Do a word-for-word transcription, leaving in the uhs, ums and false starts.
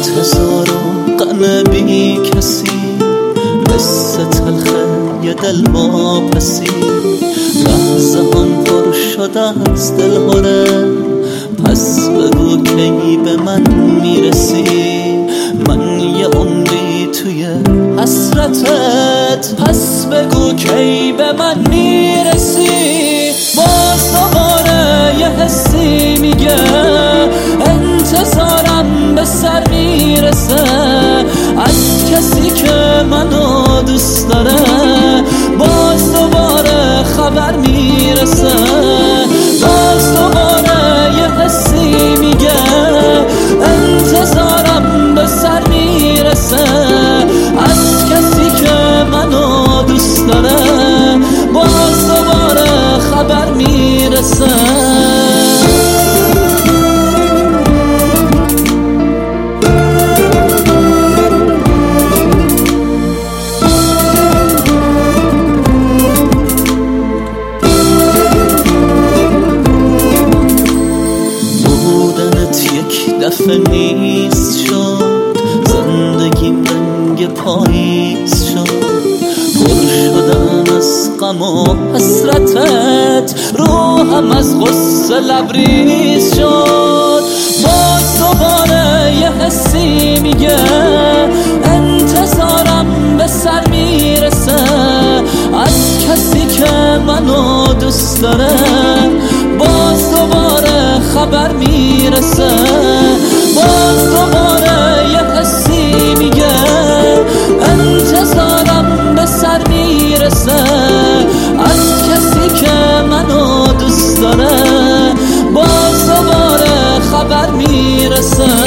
انتظار و غم بی کسی، قصه تلخه یه دل واپسی. لحظه هم پر شده از دل هره، پس بگو کی به من میرسی. من یه عمری توی حسرتت، پس بگو کی به من میرسی. باز دوباره یه حسی میگه انتظارم به سر میرسه، از کسی که منو دوست داره باز دوباره خبر میرسه. باز دوباره یه حسی میگه انتظارم به سر میرسه، از کسی که منو دوست داره باز دوباره خبر میرسه. دفعه نیست شد زندگیم رنگ پاییز شد، پر شدم از غم و حسرتت، روحم از غصه لبریز شد. باز دوباره یه حسی میگه انتظارم به سر میرسه، از کسی که منو دوست داره باز دوباره خبر میرسه. باز دوباره یه حسی میگه انتظارم به سر میرسه، از کسی که منو دوست داره باز دوباره خبر میرسه.